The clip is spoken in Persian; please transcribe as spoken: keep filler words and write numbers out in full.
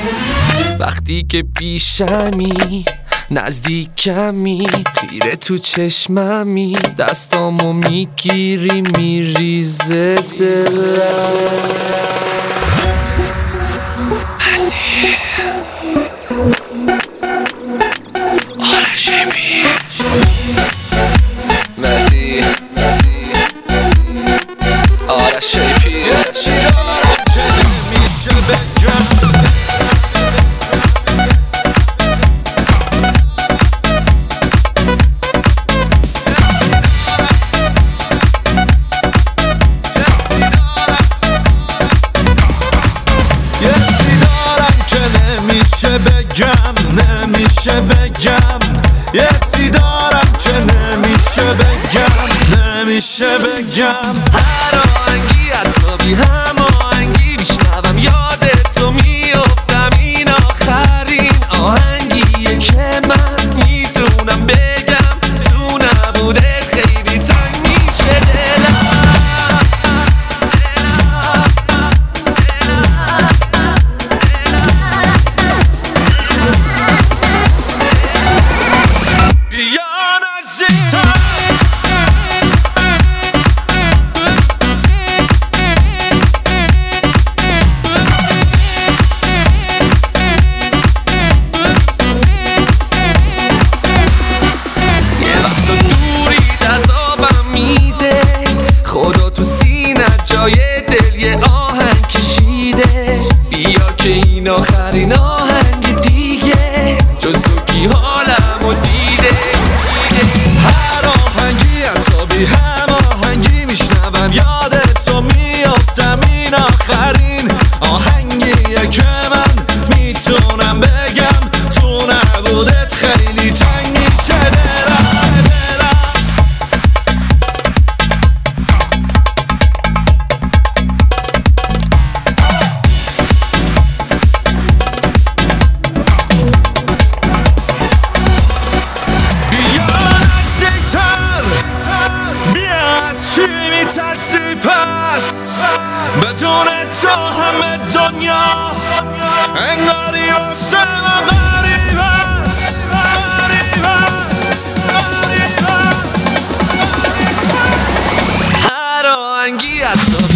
وقتی که پیشمی نزدیکمی خیره تو چشممی دستامو میگیری میریزه دلم آرش بی مزی مزی آرش بی بگم نمیشه بگم یه سی دارم که نمیشه بگم نمیشه بگم هر آهنگی حتی بی هماهنگی میشنوم یادتو میافتم این آخرین آهنگیه که من میتونم بگم تو نبودت خیلی تنگ میشه دلم خدا تو سینه جای دل یه آهنگ کشیده بیا که این آخرین آهنگ دیگه جز تو کی حالمو دیده هر آهنگی حتی بی هم آهنگی میشنوم یادتو میافتم این آخرین آهنگیه که من میتونم بگم تو نبودت خیلی تنگ میشه دلم میترسی پس بدون تو همه دنیا انگاری واسه ما غریب است غریب است غریب است هر آهنگی حتی